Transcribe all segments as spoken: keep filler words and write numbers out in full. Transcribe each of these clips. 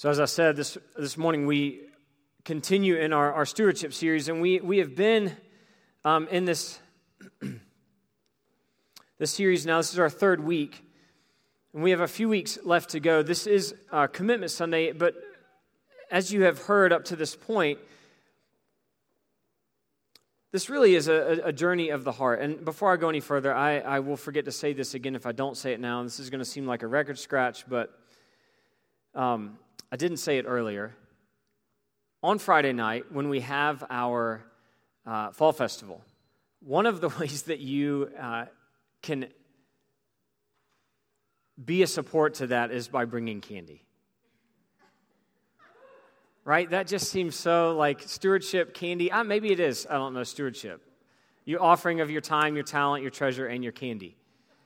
So as I said, this this morning we continue in our, our stewardship series, and we, we have been um, in this, this series now. This is our third week, and we have a few weeks left to go. This is uh, Commitment Sunday, but as you have heard up to this point, this really is a, a journey of the heart. And before I go any further, I, I will forget to say this again if I don't say it now. And this is going to seem like a record scratch, but um, I didn't say it earlier. On Friday night, when we have our uh, fall festival, one of the ways that you uh, can be a support to that is by bringing candy. Right? That just seems so like stewardship, candy. Ah, maybe it is. I don't know, stewardship. Your offering of your time, your talent, your treasure, and your candy.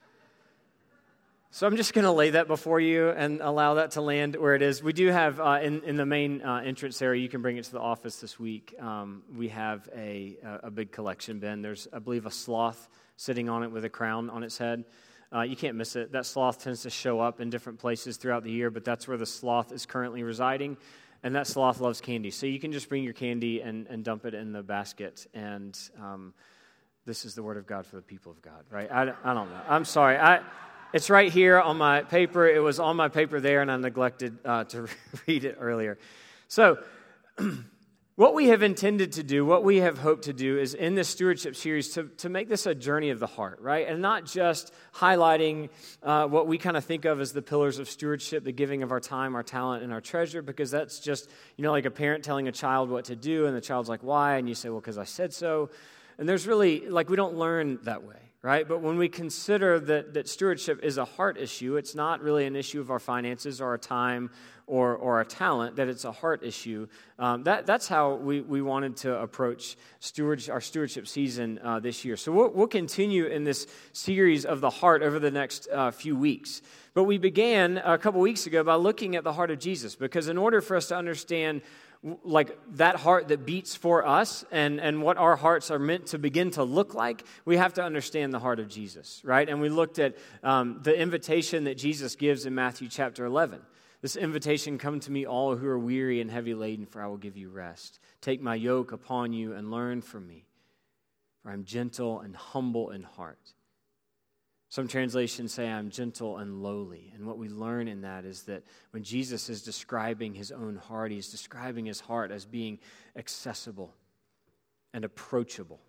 So I'm just going to lay that before you and allow that to land where it is. We do have, uh, in, in the main uh, entrance area, you can bring it to the office this week. Um, we have a, a big collection bin. There's, I believe, a sloth sitting on it with a crown on its head. Uh, you can't miss it. That sloth tends to show up in different places throughout the year, but that's where the sloth is currently residing. And that sloth loves candy. So you can just bring your candy and, and dump it in the basket. And um, this is the word of God for the people of God, right? I, I don't know. I'm sorry. I, it's right here on my paper. It was on my paper there, and I neglected uh, to read it earlier. So what we have intended to do, what we have hoped to do is in this stewardship series to, to make this a journey of the heart, right? And not just highlighting uh, what we kind of think of as the pillars of stewardship, the giving of our time, our talent, and our treasure, because that's just, you know, like a parent telling a child what to do, and the child's like, why? And you say, well, because I said so. And there's really, like, we don't learn that way, right? But when we consider that, that stewardship is a heart issue, it's not really an issue of our finances or our time or or our talent, that it's a heart issue. Um, that that's how we, we wanted to approach steward, our stewardship season uh, this year. So we'll, we'll continue in this series of the heart over the next uh, few weeks. But we began a couple weeks ago by looking at the heart of Jesus, because in order for us to understand like that heart that beats for us and, and what our hearts are meant to begin to look like, we have to understand the heart of Jesus, right? And we looked at um, the invitation that Jesus gives in Matthew chapter eleven. This invitation, come to me all who are weary and heavy laden, for I will give you rest. Take my yoke upon you and learn from me, for I am gentle and humble in heart. Some translations say I'm gentle and lowly. And what we learn in that is that when Jesus is describing his own heart, he's describing his heart as being accessible and approachable.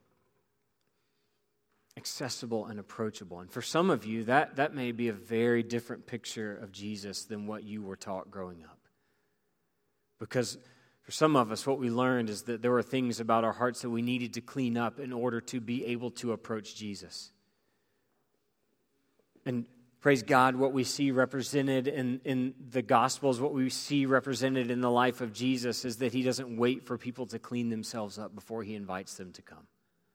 Accessible and approachable. And for some of you, that, that may be a very different picture of Jesus than what you were taught growing up. Because for some of us, what we learned is that there were things about our hearts that we needed to clean up in order to be able to approach Jesus. And praise God, what we see represented in, in the Gospels, what we see represented in the life of Jesus is that he doesn't wait for people to clean themselves up before he invites them to come.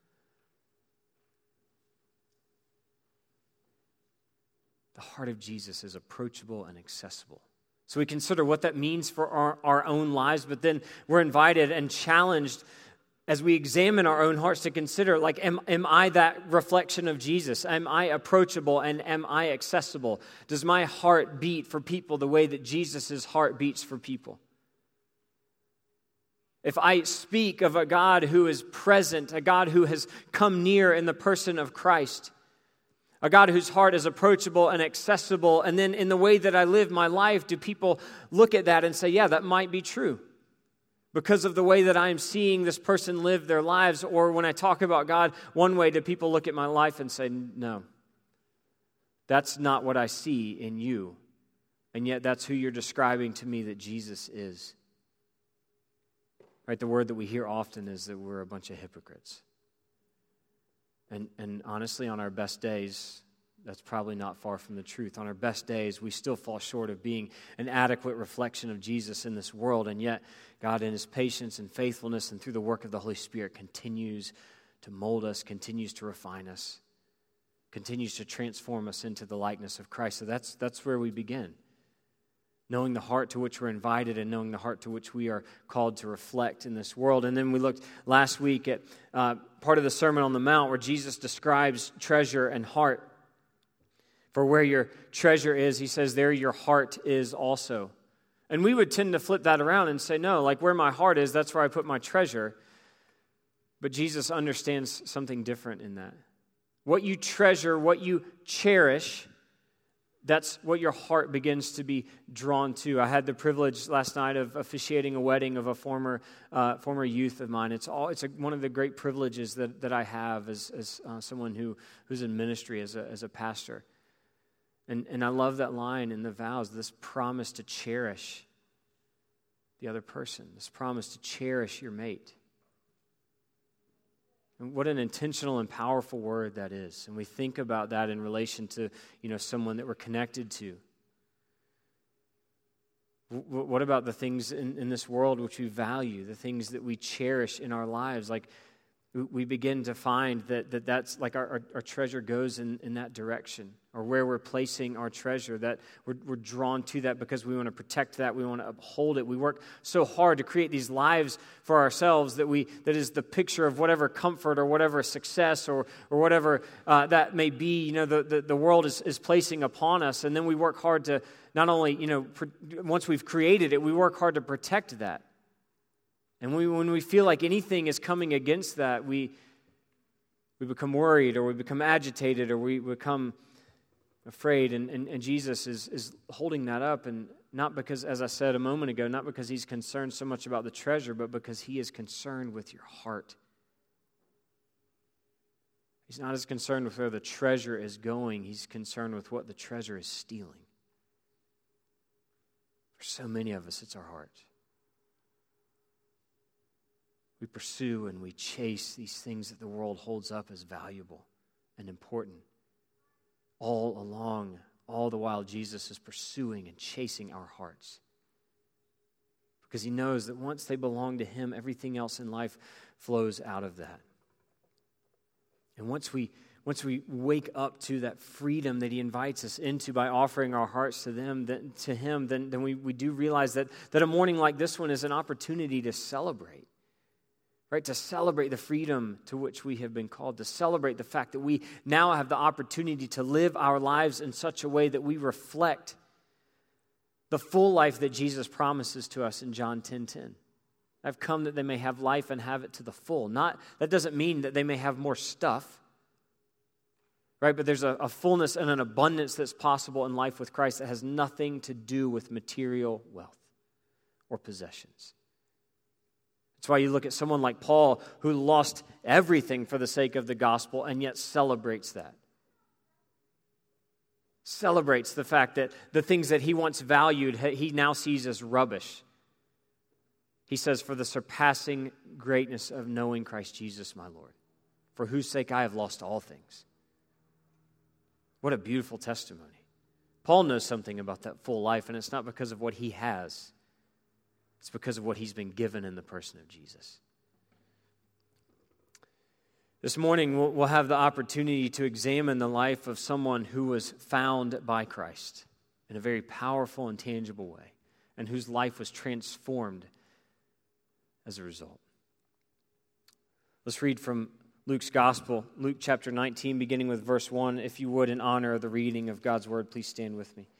The heart of Jesus is approachable and accessible. So we consider what that means for our, our own lives, but then we're invited and challenged as we examine our own hearts to consider, like, am, am I that reflection of Jesus? Am I approachable and am I accessible? Does my heart beat for people the way that Jesus' heart beats for people? If I speak of a God who is present, a God who has come near in the person of Christ, a God whose heart is approachable and accessible, and then in the way that I live my life, do people look at that and say, yeah, that might be true because of the way that I am seeing this person live their lives? Or when I talk about God one way, do people look at my life and say, no, that's not what I see in you, and yet that's who you're describing to me that Jesus is? Right? The word that we hear often is that we're a bunch of hypocrites. And and honestly, on our best days, that's probably not far from the truth. On our best days, we still fall short of being an adequate reflection of Jesus in this world. And yet, God in his patience and faithfulness and through the work of the Holy Spirit continues to mold us, continues to refine us, continues to transform us into the likeness of Christ. So that's that's where we begin. Knowing the heart to which we're invited and knowing the heart to which we are called to reflect in this world. And then we looked last week at uh, part of the Sermon on the Mount where Jesus describes treasure and heart. For where your treasure is, he says, there your heart is also. And we would tend to flip that around and say, no, like where my heart is, that's where I put my treasure. But Jesus understands something different in that. What you treasure, what you cherish, that's what your heart begins to be drawn to. I had the privilege last night of officiating a wedding of a former uh, former youth of mine. It's all it's a, one of the great privileges that, that I have as as uh, someone who who's in ministry as a as a pastor. And and I love that line in the vows, this promise to cherish the other person, this promise to cherish your mate. And what an intentional and powerful word that is. And we think about that in relation to, you know, someone that we're connected to. W- what about the things in, in this world which we value, the things that we cherish in our lives? Like, we begin to find that, that that's like our, our, our treasure goes in, in that direction, or where we're placing our treasure, that we're, we're drawn to that because we want to protect that, we want to uphold it. We work so hard to create these lives for ourselves that we that is the picture of whatever comfort or whatever success or or whatever uh, that may be, you know, the, the, the world is, is placing upon us. And then we work hard to not only, you know, pr- once we've created it, we work hard to protect that. And we, when we feel like anything is coming against that, we we become worried, or we become agitated, or we become afraid. And, and, and Jesus is, is holding that up, and not because, as I said a moment ago, not because he's concerned so much about the treasure, but because he is concerned with your heart. He's not as concerned with where the treasure is going. He's concerned with what the treasure is stealing. For so many of us, it's our heart. We pursue and we chase these things that the world holds up as valuable and important. All along, all the while, Jesus is pursuing and chasing our hearts. Because he knows that once they belong to him, everything else in life flows out of that. And once we once we wake up to that freedom that he invites us into by offering our hearts to them, then, to him, then, then we, we do realize that, that a morning like this one is an opportunity to celebrate. Right, to celebrate the freedom to which we have been called, to celebrate the fact that we now have the opportunity to live our lives in such a way that we reflect the full life that Jesus promises to us in John ten ten. I've come that they may have life and have it to the full. Not that doesn't mean that they may have more stuff, right? But there's a, a fullness and an abundance that's possible in life with Christ that has nothing to do with material wealth or possessions. That's why you look at someone like Paul, who lost everything for the sake of the gospel and yet celebrates that. Celebrates the fact that the things that he once valued, he now sees as rubbish. He says, for the surpassing greatness of knowing Christ Jesus, my Lord, for whose sake I have lost all things. What a beautiful testimony. Paul knows something about that full life, and it's not because of what he has. It's because of what he's been given in the person of Jesus. This morning, we'll, we'll have the opportunity to examine the life of someone who was found by Christ in a very powerful and tangible way, and whose life was transformed as a result. Let's read from Luke's Gospel, Luke chapter nineteen, beginning with verse one. If you would, in honor of the reading of God's Word, please stand with me.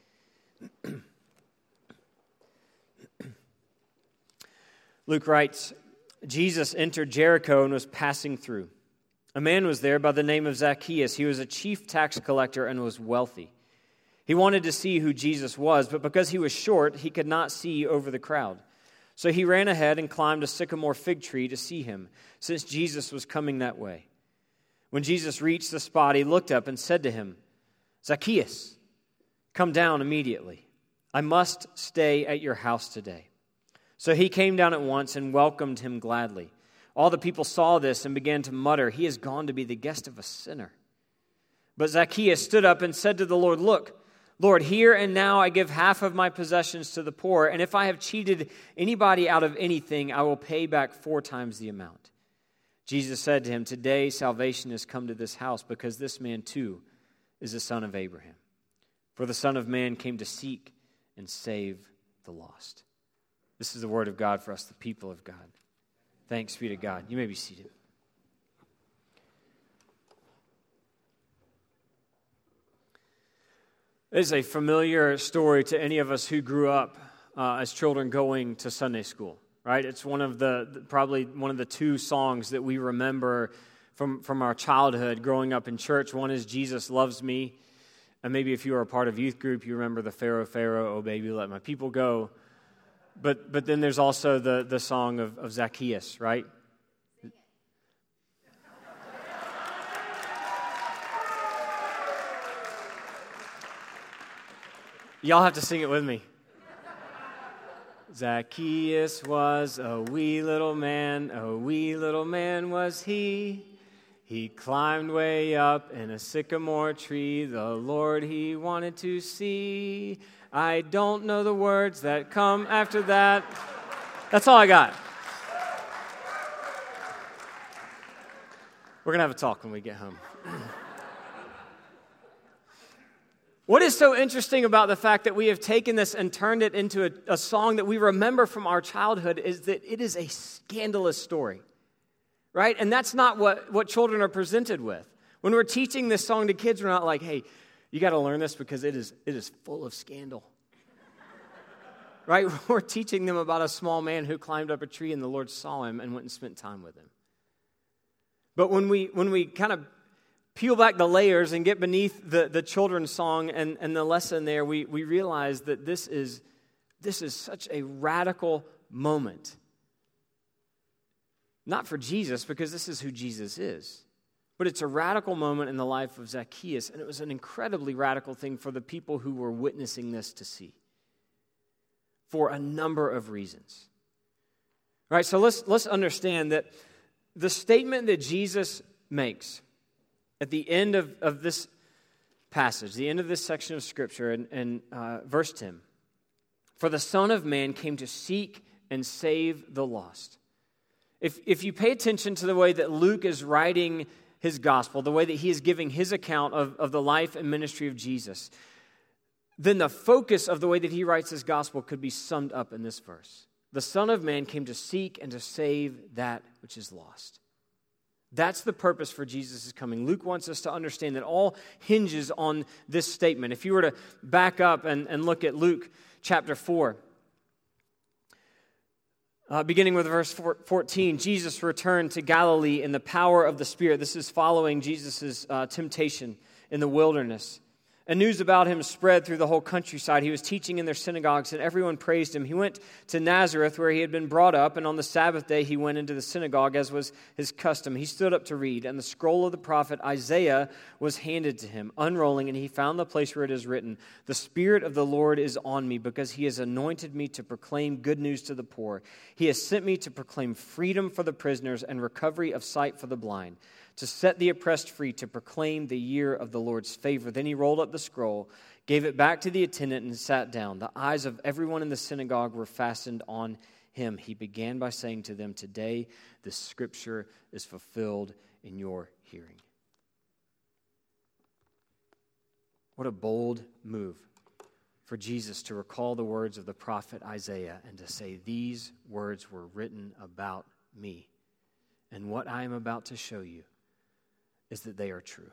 Luke writes, Jesus entered Jericho and was passing through. A man was there by the name of Zacchaeus. He was a chief tax collector and was wealthy. He wanted to see who Jesus was, but because he was short, he could not see over the crowd. So he ran ahead and climbed a sycamore fig tree to see him, since Jesus was coming that way. When Jesus reached the spot, he looked up and said to him, Zacchaeus, come down immediately. I must stay at your house today. So he came down at once and welcomed him gladly. All the people saw this and began to mutter, he has gone to be the guest of a sinner. But Zacchaeus stood up and said to the Lord, look, Lord, here and now I give half of my possessions to the poor, and if I have cheated anybody out of anything, I will pay back four times the amount. Jesus said to him, today salvation has come to this house, because this man too is a son of Abraham. For the Son of Man came to seek and save the lost. This is the word of God for us, the people of God. Thanks be to God. You may be seated. It is a familiar story to any of us who grew up uh, as children going to Sunday school, right? It's one of the, probably one of the two songs that we remember from, from our childhood growing up in church. One is Jesus Loves Me. And maybe if you were a part of youth group, you remember the Pharaoh, Pharaoh, oh baby, let my people go. But but then there's also the, the song of, of Zacchaeus, right? Y'all have to sing it with me. Zacchaeus was a wee little man, a wee little man was he. He climbed way up in a sycamore tree, the Lord he wanted to see. I don't know the words that come after that. That's all I got. We're going to have a talk when we get home. What is so interesting about the fact that we have taken this and turned it into a, a song that we remember from our childhood is that it is a scandalous story, right? And that's not what, what children are presented with. When we're teaching this song to kids, we're not like, hey, you got to learn this because it is it is full of scandal, right? We're teaching them about a small man who climbed up a tree and the Lord saw him and went and spent time with him. But when we when we kind of peel back the layers and get beneath the, the children's song and, and the lesson there, we, we realize that this is, this is such a radical moment. Not for Jesus, because this is who Jesus is. But it's a radical moment in the life of Zacchaeus, and it was an incredibly radical thing for the people who were witnessing this to see. For a number of reasons. All right, so let's, let's understand that the statement that Jesus makes at the end of, of this passage, the end of this section of Scripture, in, in uh, verse ten, for the Son of Man came to seek and save the lost. If, if you pay attention to the way that Luke is writing his gospel, the way that he is giving his account of, of the life and ministry of Jesus, then the focus of the way that he writes his gospel could be summed up in this verse. The Son of Man came to seek and to save that which is lost. That's the purpose for Jesus' coming. Luke wants us to understand that all hinges on this statement. If you were to back up and, and look at Luke chapter four, uh, beginning with verse fourteen, Jesus returned to Galilee in the power of the Spirit. This is following Jesus' uh, temptation in the wilderness. And news about him spread through the whole countryside. He was teaching in their synagogues, and everyone praised him. He went to Nazareth, where he had been brought up, and on the Sabbath day he went into the synagogue, as was his custom. He stood up to read, and the scroll of the prophet Isaiah was handed to him. Unrolling, and he found the place where it is written, "The Spirit of the Lord is on me, because he has anointed me to proclaim good news to the poor. He has sent me to proclaim freedom for the prisoners and recovery of sight for the blind, to set the oppressed free, to proclaim the year of the Lord's favor." Then he rolled up the scroll, gave it back to the attendant, and sat down. The eyes of everyone in the synagogue were fastened on him. He began by saying to them, "Today this scripture is fulfilled in your hearing." What a bold move for Jesus to recall the words of the prophet Isaiah and to say, "These words were written about me, and what I am about to show you is that they are true."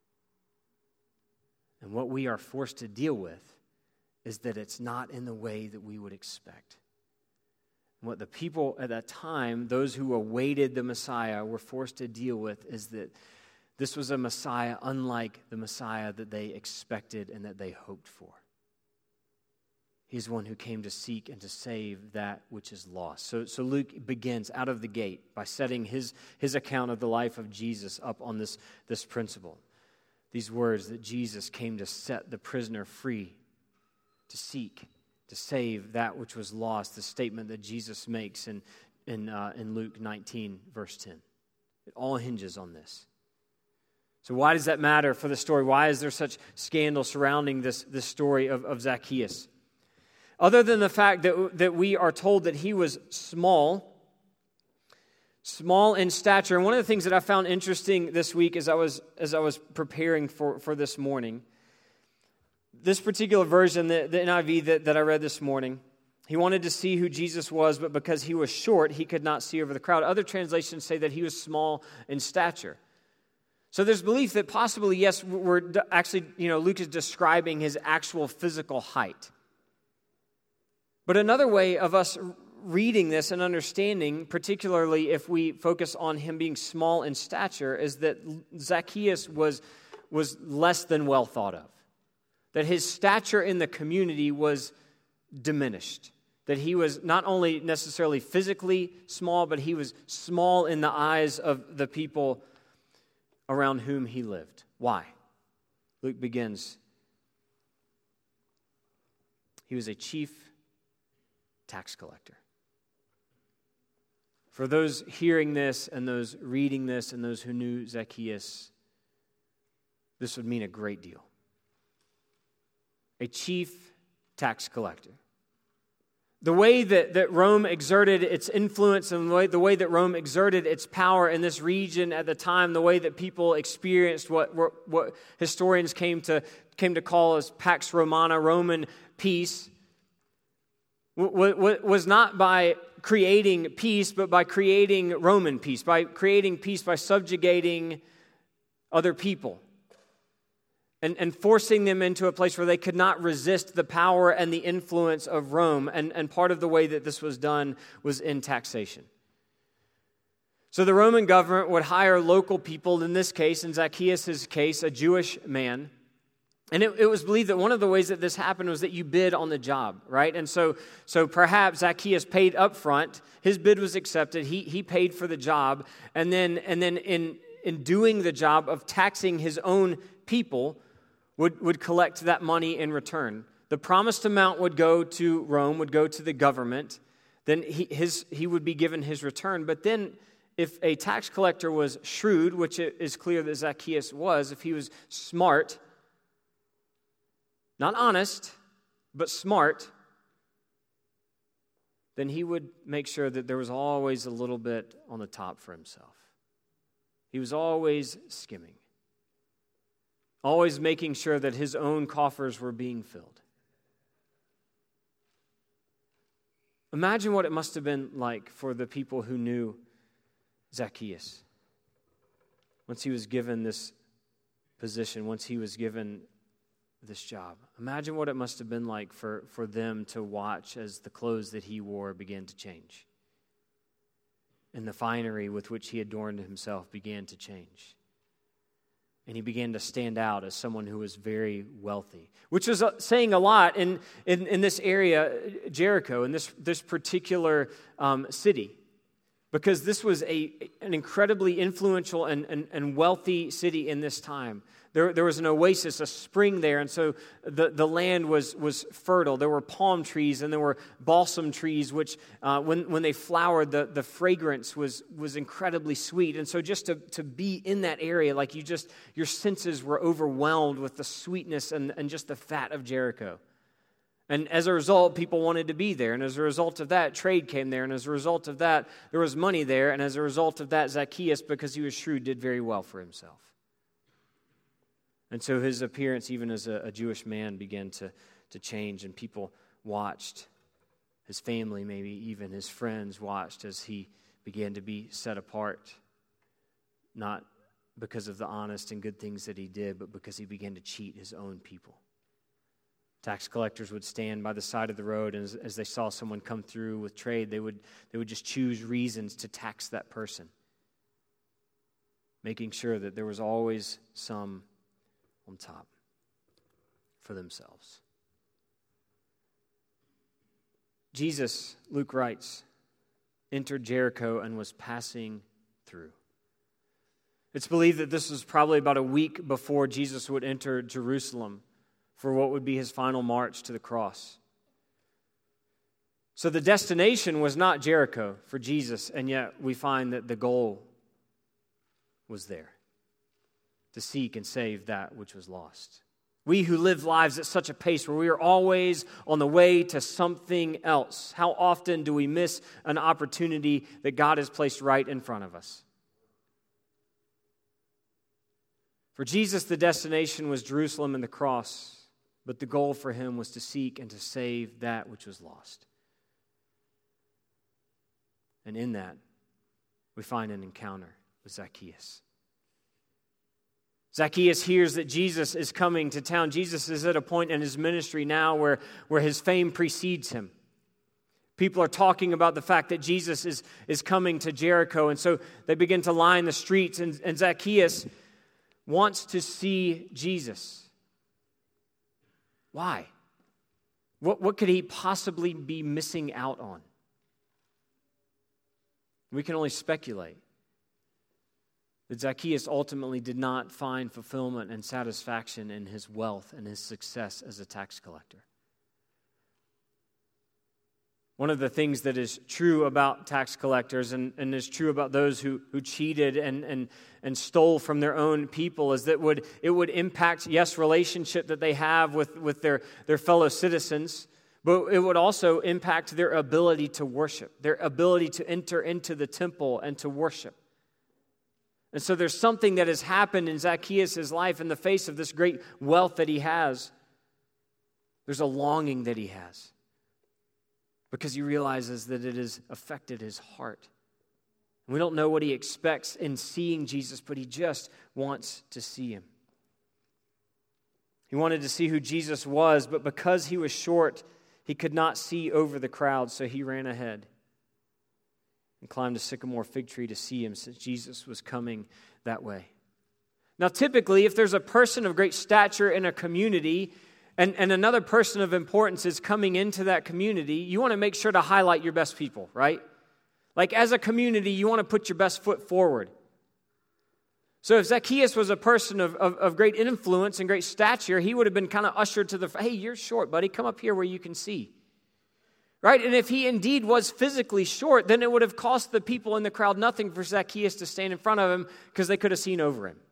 And what we are forced to deal with is that it's not in the way that we would expect. And what the people at that time, those who awaited the Messiah, were forced to deal with is that this was a Messiah unlike the Messiah that they expected and that they hoped for. He's one who came to seek and to save that which is lost. So, so Luke begins out of the gate by setting his, his account of the life of Jesus up on this, this principle. These words that Jesus came to set the prisoner free, to seek, to save that which was lost. The statement that Jesus makes in, in, uh, in Luke nineteen, verse ten. It all hinges on this. So why does that matter for the story? Why is there such scandal surrounding this, this story of, of Zacchaeus? Other than the fact that, that we are told that he was small, small in stature. And one of the things that I found interesting this week as I was as I was preparing for, for this morning, this particular version, the, the N I V that, that I read this morning, he wanted to see who Jesus was, but because he was short, he could not see over the crowd. Other translations say that he was small in stature. So there's belief that possibly, yes, we're actually, you know, Luke is describing his actual physical height. But another way of us reading this and understanding, particularly if we focus on him being small in stature, is that Zacchaeus was, was less than well thought of. That his stature in the community was diminished. That he was not only necessarily physically small, but he was small in the eyes of the people around whom he lived. Why? Luke begins. He was a chief tax collector. For those hearing this and those reading this and those who knew Zacchaeus, this would mean a great deal. A chief tax collector. The way that, that Rome exerted its influence and the way, the way that Rome exerted its power in this region at the time, the way that people experienced what, what, what historians came to, came to call as Pax Romana, Roman peace, w- w- was not by creating peace, but by creating Roman peace, by creating peace by subjugating other people. And, and forcing them into a place where they could not resist the power and the influence of Rome. And, and part of the way that this was done was in taxation. So the Roman government would hire local people, in this case, in Zacchaeus' case, a Jewish man. And it, it was believed that one of the ways that this happened was that you bid on the job, right? And so so perhaps Zacchaeus paid up front. His bid was accepted. He he paid for the job. And then, and then in, in doing the job of taxing his own people, Would, would collect that money in return. The promised amount would go to Rome, would go to the government. Then he, his, he would be given his return. But then if a tax collector was shrewd, which it is clear that Zacchaeus was, if he was smart, not honest, but smart, then he would make sure that there was always a little bit on the top for himself. He was always skimming. Always making sure that his own coffers were being filled. Imagine what it must have been like for the people who knew Zacchaeus. Once he was given this position, once he was given this job. Imagine what it must have been like for, for them to watch as the clothes that he wore began to change. And the finery with which he adorned himself began to change. And he began to stand out as someone who was very wealthy, which was saying a lot in, in, in this area, Jericho, in this, this particular um, city. Because this was a an incredibly influential and, and, and wealthy city in this time. There, there was an oasis, a spring there, and so the, the land was, was fertile. There were palm trees and there were balsam trees, which uh, when, when they flowered, the, the fragrance was, was incredibly sweet. And so just to, to be in that area, like you just, your senses were overwhelmed with the sweetness and, and just the fat of Jericho. And as a result, people wanted to be there. And as a result of that, trade came there. And as a result of that, there was money there. And as a result of that, Zacchaeus, because he was shrewd, did very well for himself. And so his appearance, even as a, a Jewish man, began to, to change. And people watched. His family, maybe even his friends, watched as he began to be set apart. Not because of the honest and good things that he did, but because he began to cheat his own people. Tax collectors would stand by the side of the road, and as, as they saw someone come through with trade, they would they would just choose reasons to tax that person, making sure that there was always some on top for themselves. Jesus, Luke writes, entered Jericho and was passing through. It's believed that this was probably about a week before Jesus would enter Jerusalem for what would be his final march to the cross. So the destination was not Jericho for Jesus, and yet we find that the goal was there, to seek and save that which was lost. We who live lives at such a pace where we are always on the way to something else, how often do we miss an opportunity that God has placed right in front of us? For Jesus, the destination was Jerusalem and the cross. But the goal for him was to seek and to save that which was lost. And in that, we find an encounter with Zacchaeus. Zacchaeus hears that Jesus is coming to town. Jesus is at a point in his ministry now where, where his fame precedes him. People are talking about the fact that Jesus is, is coming to Jericho, and so they begin to line the streets, and, and Zacchaeus wants to see Jesus. Why? What, what could he possibly be missing out on? We can only speculate that Zacchaeus ultimately did not find fulfillment and satisfaction in his wealth and his success as a tax collector. One of the things that is true about tax collectors and, and is true about those who, who cheated and, and, and stole from their own people is that would it would impact, yes, relationship that they have with, with their, their fellow citizens, but it would also impact their ability to worship, their ability to enter into the temple and to worship. And so there's something that has happened in Zacchaeus' life in the face of this great wealth that he has. There's a longing that he has, because he realizes that it has affected his heart. We don't know what he expects in seeing Jesus, but he just wants to see him. He wanted to see who Jesus was, but because he was short, he could not see over the crowd, so he ran ahead and climbed a sycamore fig tree to see him, since Jesus was coming that way. Now, typically, if there's a person of great stature in a community, And, and another person of importance is coming into that community, you want to make sure to highlight your best people, right? Like as a community, you want to put your best foot forward. So if Zacchaeus was a person of, of, of great influence and great stature, he would have been kind of ushered to the, hey, you're short, buddy, come up here where you can see. Right? And if he indeed was physically short, then it would have cost the people in the crowd nothing for Zacchaeus to stand in front of him, because they could have seen over him.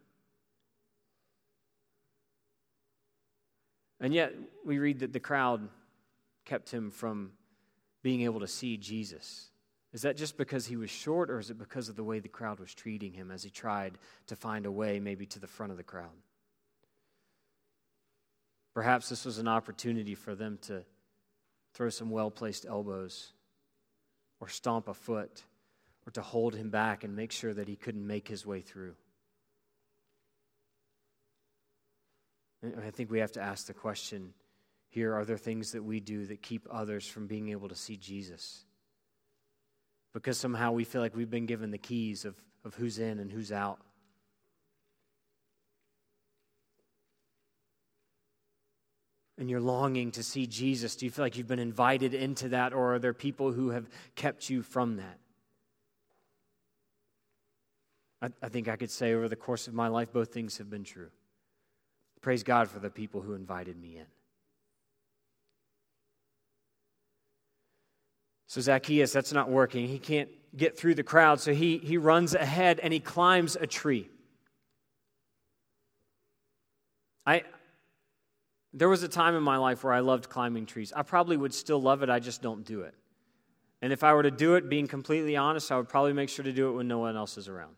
And yet, we read that the crowd kept him from being able to see Jesus. Is that just because he was short, or is it because of the way the crowd was treating him as he tried to find a way maybe to the front of the crowd? Perhaps this was an opportunity for them to throw some well-placed elbows, or stomp a foot, or to hold him back and make sure that he couldn't make his way through. I think we have to ask the question here, are there things that we do that keep others from being able to see Jesus? Because somehow we feel like we've been given the keys of, of who's in and who's out. And you're longing to see Jesus. Do you feel like you've been invited into that, or are there people who have kept you from that? I, I think I could say over the course of my life, both things have been true. Praise God for the people who invited me in. So Zacchaeus, that's not working. He can't get through the crowd, so he, he runs ahead and he climbs a tree. I there was a time in my life where I loved climbing trees. I probably would still love it, I just don't do it. And if I were to do it, being completely honest, I would probably make sure to do it when no one else is around.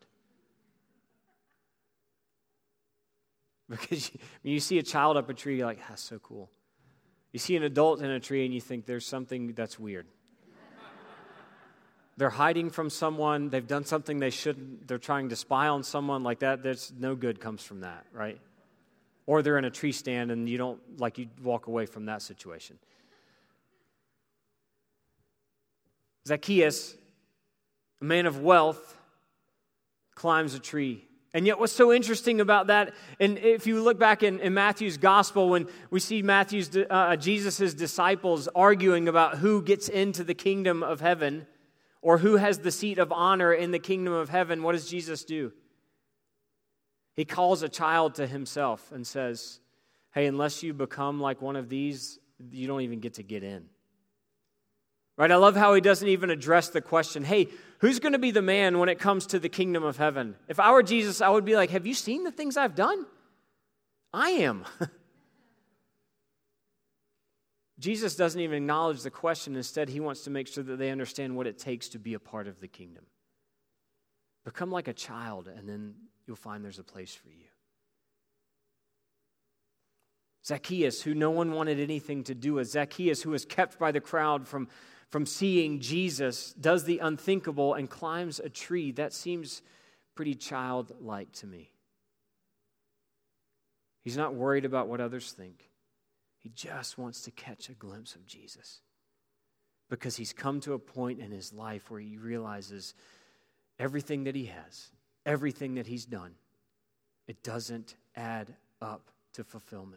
Because you, when you see a child up a tree, you're like, that's so cool. You see an adult in a tree and you think there's something that's weird. They're hiding from someone. They've done something they shouldn't. They're trying to spy on someone like that. There's no good comes from that, right? Or they're in a tree stand and you don't, like you walk away from that situation. Zacchaeus, a man of wealth, climbs a tree. And yet what's so interesting about that, and if you look back in, in Matthew's gospel, when we see Matthew's, uh, Jesus' disciples arguing about who gets into the kingdom of heaven, or who has the seat of honor in the kingdom of heaven, what does Jesus do? He calls a child to himself and says, hey, unless you become like one of these, you don't even get to get in. Right? I love how he doesn't even address the question, hey, who's going to be the man when it comes to the kingdom of heaven? If I were Jesus, I would be like, have you seen the things I've done? I am. Jesus doesn't even acknowledge the question. Instead, he wants to make sure that they understand what it takes to be a part of the kingdom. Become like a child, and then you'll find there's a place for you. Zacchaeus, who no one wanted anything to do with, Zacchaeus, who was kept by the crowd from, from seeing Jesus, does the unthinkable and climbs a tree. That seems pretty childlike to me. He's not worried about what others think. He just wants to catch a glimpse of Jesus. because he's come to a point in his life where he realizes everything that he has, everything that he's done, it doesn't add up to fulfillment.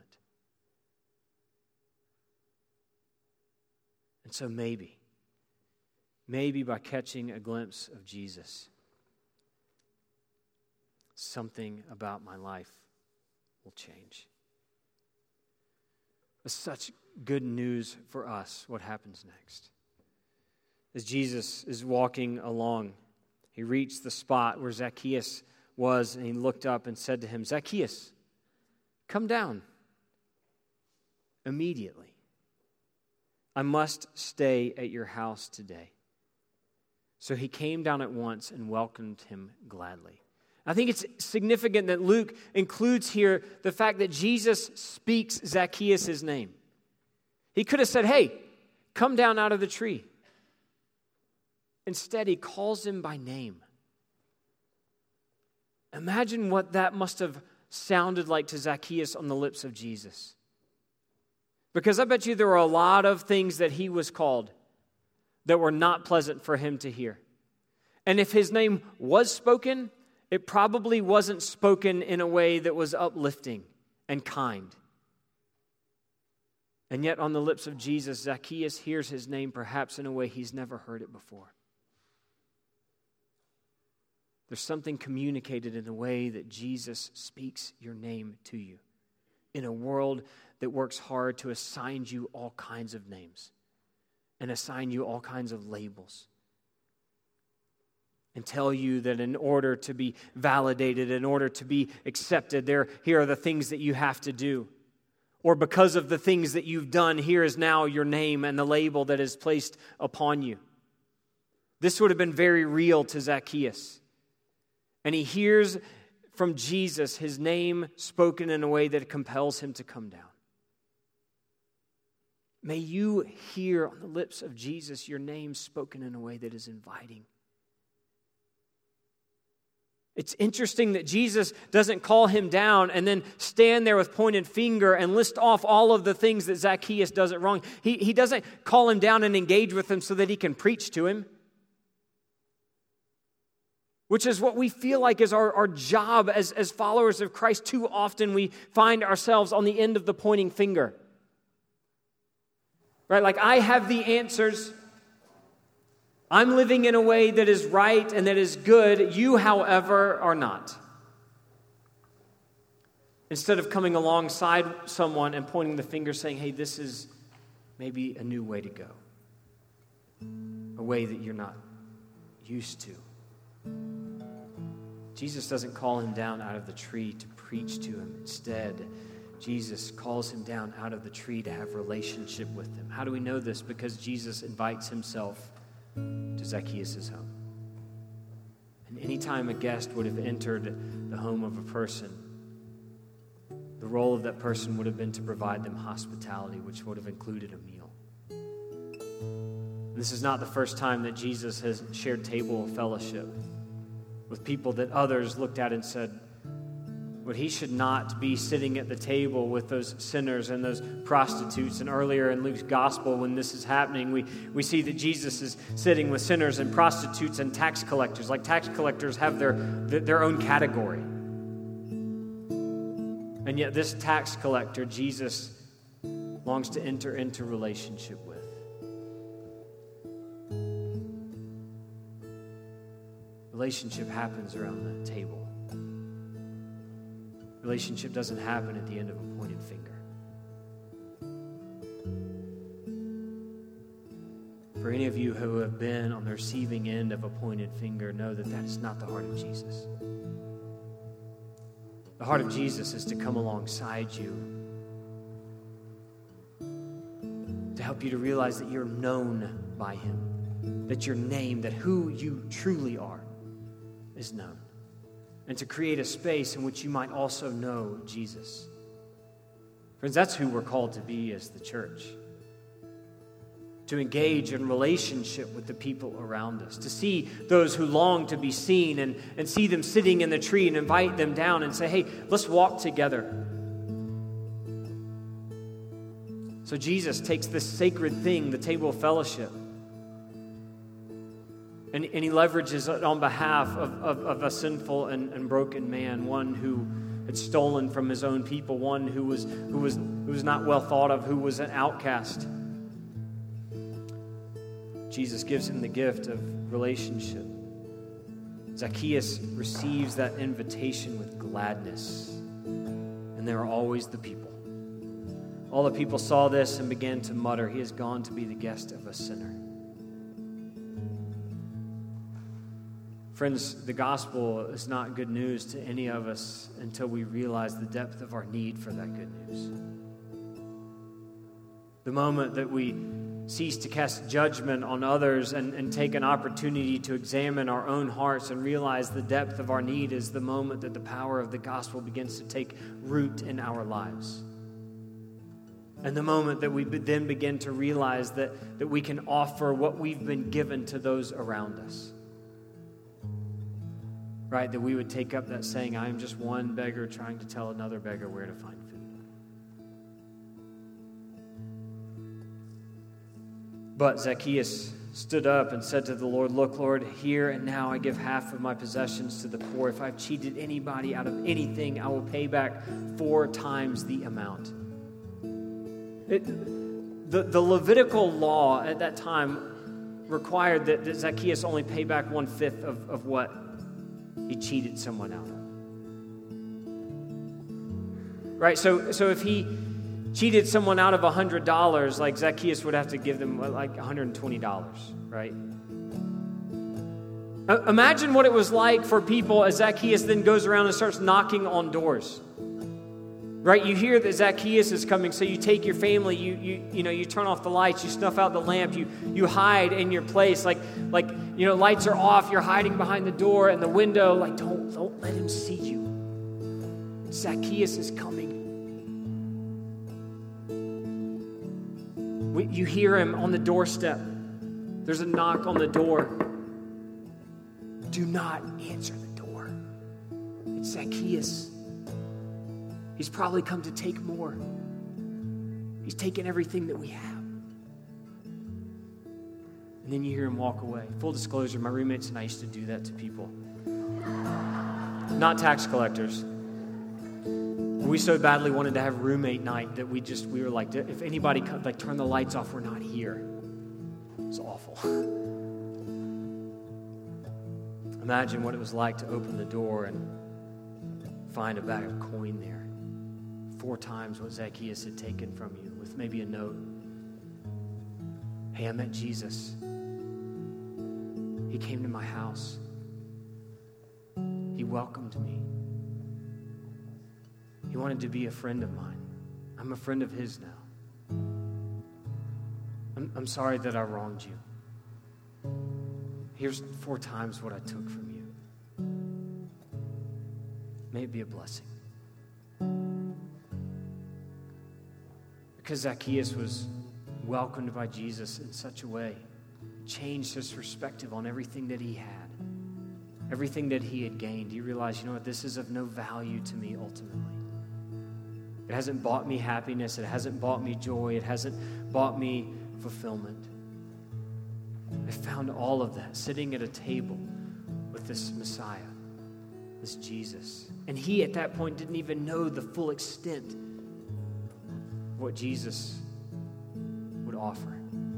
And so maybe, maybe by catching a glimpse of Jesus, something about my life will change. It's such good news for us. What happens next? As Jesus is walking along, he reached the spot where Zacchaeus was, and he looked up and said to him, "Zacchaeus, come down immediately. I must stay at your house today." So he came down at once and welcomed him gladly. I think it's significant that Luke includes here the fact that Jesus speaks Zacchaeus' name. He could have said, "Hey, come down out of the tree." Instead, he calls him by name. Imagine what that must have sounded like to Zacchaeus on the lips of Jesus. Because I bet you there were a lot of things that he was called that were not pleasant for him to hear. And if his name was spoken, it probably wasn't spoken in a way that was uplifting and kind. And yet on the lips of Jesus, Zacchaeus hears his name perhaps in a way he's never heard it before. There's something communicated in the way that Jesus speaks your name to you in a world that works hard to assign you all kinds of names and assign you all kinds of labels and tell you that in order to be validated, in order to be accepted, there, here are the things that you have to do. Or because of the things that you've done, here is now your name and the label that is placed upon you. This would have been very real to Zacchaeus. And he hears from Jesus his name spoken in a way that compels him to come down. May you hear on the lips of Jesus your name spoken in a way that is inviting. It's interesting that Jesus doesn't call him down and then stand there with pointed finger and list off all of the things that Zacchaeus does it wrong. He, he doesn't call him down and engage with him so that he can preach to him. Which is what we feel like is our, our job as, as followers of Christ. Too often we find ourselves on the end of the pointing finger. Right? Like, I have the answers. I'm living in a way that is right and that is good. You, however, are not. Instead of coming alongside someone and pointing the finger saying, "Hey, this is maybe a new way to go. A way that you're not used to." Jesus doesn't call him down out of the tree to preach to him. Instead, Jesus calls him down out of the tree to have relationship with him. How do we know this? Because Jesus invites himself to Zacchaeus' home. And anytime a guest would have entered the home of a person, the role of that person would have been to provide them hospitality, which would have included a meal. This is not the first time that Jesus has shared table fellowship with people that others looked at and said, "Well, he should not be sitting at the table with those sinners and those prostitutes." And earlier in Luke's gospel, when this is happening, we, we see that Jesus is sitting with sinners and prostitutes and tax collectors. Like tax collectors have their, their own category. And yet this tax collector, Jesus longs to enter into relationship with. Relationship happens around the table. Relationship doesn't happen at the end of a pointed finger. For any of you who have been on the receiving end of a pointed finger, know that that is not the heart of Jesus. The heart of Jesus is to come alongside you, to help you to realize that you're known by him, that your name, that who you truly are, is known. And to create a space in which you might also know Jesus. Friends, that's who we're called to be as the church. To engage in relationship with the people around us. To see those who long to be seen and, and see them sitting in the tree and invite them down and say, "Hey, let's walk together." So Jesus takes this sacred thing, the table of fellowship, And, and he leverages it on behalf of, of, of a sinful and, and broken man, one who had stolen from his own people, one who was who was who was not well thought of, who was an outcast. Jesus gives him the gift of relationship. Zacchaeus receives that invitation with gladness. And there are always the people. All the people saw this and began to mutter, "He has gone to be the guest of a sinner." Friends, the gospel is not good news to any of us until we realize the depth of our need for that good news. The moment that we cease to cast judgment on others and, and take an opportunity to examine our own hearts and realize the depth of our need is the moment that the power of the gospel begins to take root in our lives. And the moment that we then begin to realize that, that we can offer what we've been given to those around us. Right, that we would take up that saying, "I am just one beggar trying to tell another beggar where to find food." But Zacchaeus stood up and said to the Lord, "Look, Lord, here and now I give half of my possessions to the poor. If I've cheated anybody out of anything, I will pay back four times the amount." It, the, the Levitical law at that time required that, that Zacchaeus only pay back one-fifth of, of what he cheated someone out of. Right, so so if he cheated someone out of one hundred dollars, like Zacchaeus would have to give them like one hundred twenty dollars, right? Uh, imagine what it was like for people as Zacchaeus then goes around and starts knocking on doors. Right, you hear that Zacchaeus is coming, so you take your family, you you you know, you turn off the lights, you snuff out the lamp, you you hide in your place, like like you know, lights are off, you're hiding behind the door and the window, like don't don't let him see you. Zacchaeus is coming. We, you hear him on the doorstep. There's a knock on the door. Do not answer the door. It's Zacchaeus. He's probably come to take more. He's taken everything that we have. And then you hear him walk away. Full disclosure, my roommates and I used to do that to people. Not tax collectors. We so badly wanted to have roommate night that we just, we were like, if anybody could, like, turn the lights off, we're not here. It's awful. Imagine what it was like to open the door and find a bag of coin there. Four times what Zacchaeus had taken from you, with maybe a note. "Hey, I met Jesus. He came to my house. He welcomed me. He wanted to be a friend of mine. I'm a friend of his now. I'm, I'm sorry that I wronged you. Here's four times what I took from you. May it be a blessing." Because Zacchaeus was welcomed by Jesus in such a way, it changed his perspective on everything that he had, everything that he had gained. He realized, you know what, this is of no value to me ultimately. It hasn't bought me happiness. It hasn't bought me joy. It hasn't bought me fulfillment. I found all of that sitting at a table with this Messiah, this Jesus. And he at that point didn't even know the full extent of what Jesus would offer.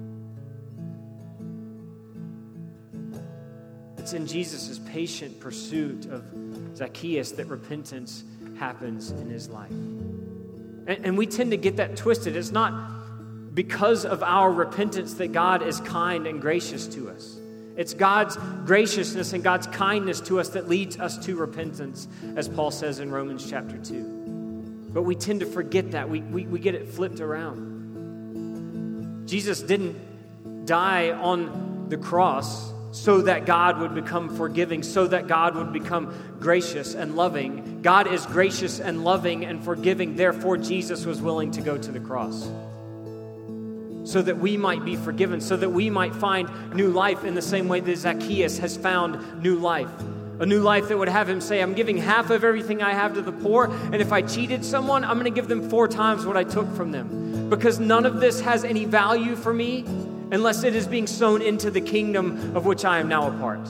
It's in Jesus' patient pursuit of Zacchaeus that repentance happens in his life. And, and we tend to get that twisted. It's not because of our repentance that God is kind and gracious to us. It's God's graciousness and God's kindness to us that leads us to repentance, as Paul says in Romans chapter two. But we tend to forget that. We, we, we get it flipped around. Jesus didn't die on the cross so that God would become forgiving, so that God would become gracious and loving. God is gracious and loving and forgiving. Therefore, Jesus was willing to go to the cross so that we might be forgiven, so that we might find new life in the same way that Zacchaeus has found new life. A new life that would have him say, I'm giving half of everything I have to the poor, and if I cheated someone, I'm going to give them four times what I took from them. Because none of this has any value for me, unless it is being sown into the kingdom of which I am now a part.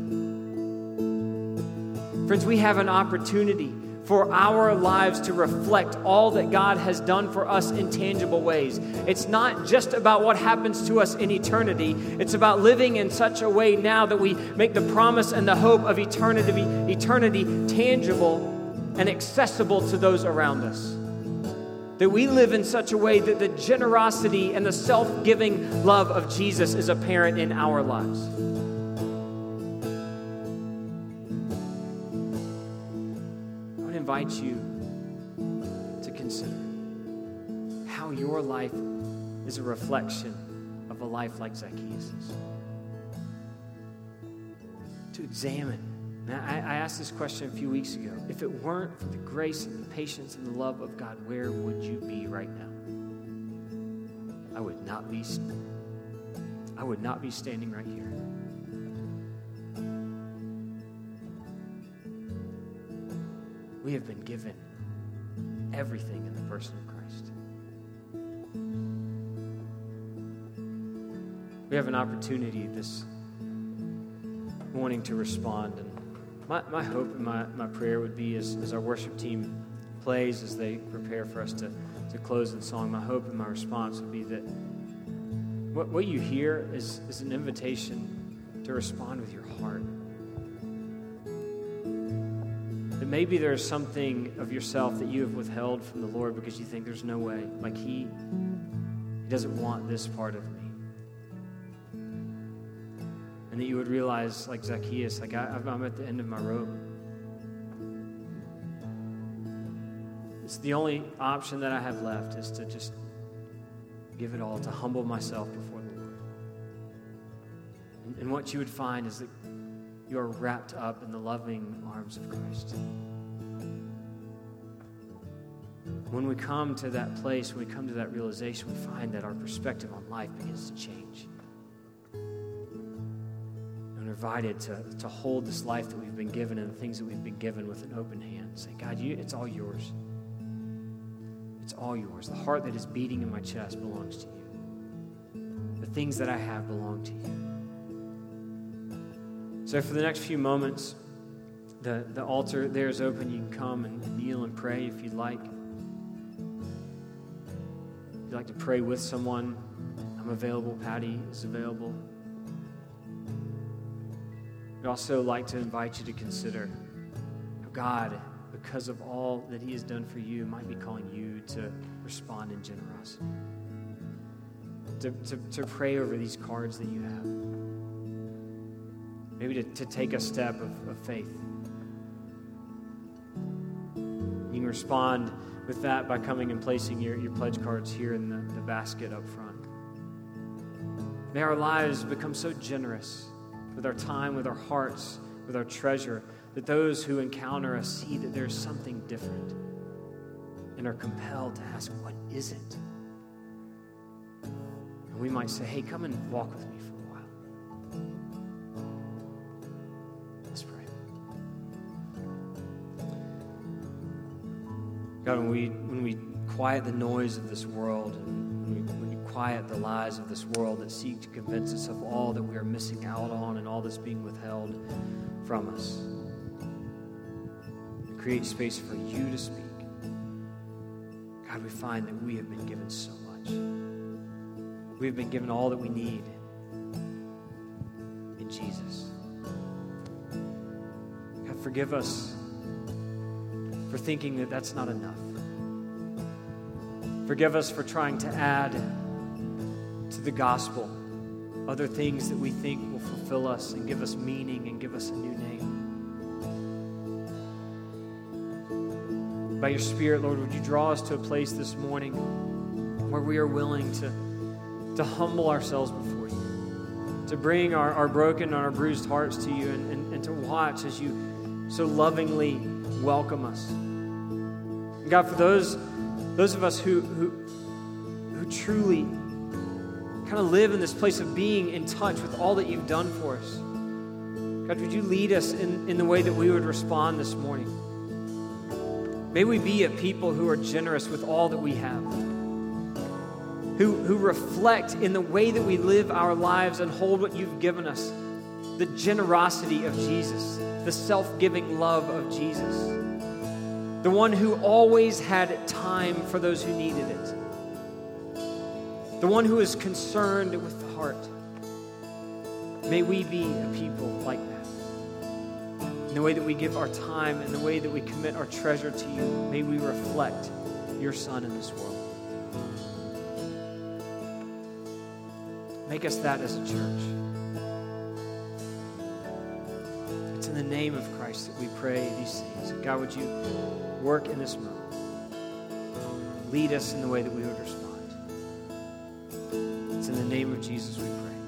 Friends, we have an opportunity for our lives to reflect all that God has done for us in tangible ways. It's not just about what happens to us in eternity. It's about living in such a way now that we make the promise and the hope of eternity, eternity tangible and accessible to those around us. That we live in such a way that the generosity and the self-giving love of Jesus is apparent in our lives. I invite you to consider how your life is a reflection of a life like Zacchaeus'. To examine. Now, I, I asked this question a few weeks ago. If it weren't for the grace and the patience and the love of God, where would you be right now? I would not be. I would not be standing right here. We have been given everything in the person of Christ. We have an opportunity this morning to respond. And my, my hope and my, my prayer would be as, as our worship team plays, as they prepare for us to, to close in song, my hope and my response would be that what, what you hear is, is an invitation to respond with your heart. That maybe there's something of yourself that you have withheld from the Lord because you think there's no way. Like he, he doesn't want this part of me. And that you would realize, like Zacchaeus, like I, I'm at the end of my rope. It's the only option that I have left is to just give it all, to humble myself before the Lord. And, and what you would find is that you are wrapped up in the loving arms of Christ. When we come to that place, when we come to that realization, we find that our perspective on life begins to change. And we're invited to, to hold this life that we've been given and the things that we've been given with an open hand. Say, God, you, it's all yours. It's all yours. The heart that is beating in my chest belongs to you. The things that I have belong to you. So for the next few moments, the, the altar there is open. You can come and, and kneel and pray if you'd like. If you'd like to pray with someone, I'm available. Patty is available. I'd also like to invite you to consider how God, because of all that he has done for you, might be calling you to respond in generosity. To, to, to pray over these cards that you have. Maybe to, to take a step of, of faith. You can respond with that by coming and placing your, your pledge cards here in the, the basket up front. May our lives become so generous with our time, with our hearts, with our treasure, that those who encounter us see that there's something different and are compelled to ask, what is it? And we might say, hey, come and walk with me for a while. Let's pray. God, when we, when we quiet the noise of this world, and when we, when you quiet the lies of this world that seek to convince us of all that we are missing out on and all that's being withheld from us, create space for you to speak. God, we find that we have been given so much. We have been given all that we need in Jesus. God, forgive us for thinking that that's not enough. Forgive us for trying to add to the gospel other things that we think will fulfill us and give us meaning and give us a new name. By your Spirit, Lord, would you draw us to a place this morning where we are willing to, to humble ourselves before you, to bring our, our broken and our bruised hearts to you, and, and, and to watch as you so lovingly welcome us. And God, for those, those of us who, who, who truly kind of live in this place of being in touch with all that you've done for us, God, would you lead us in, in the way that we would respond this morning? May we be a people who are generous with all that we have. who, who reflect in the way that we live our lives and hold what you've given us, the generosity of Jesus, the self-giving love of Jesus, the one who always had time for those who needed it, the one who is concerned with the heart. May we be a people like that. In the way that we give our time and the way that we commit our treasure to you, may we reflect your Son in this world. Make us that as a church. It's in the name of Christ that we pray these things. God, would you work in this moment? Lead us in the way that we would respond. It's in the name of Jesus we pray.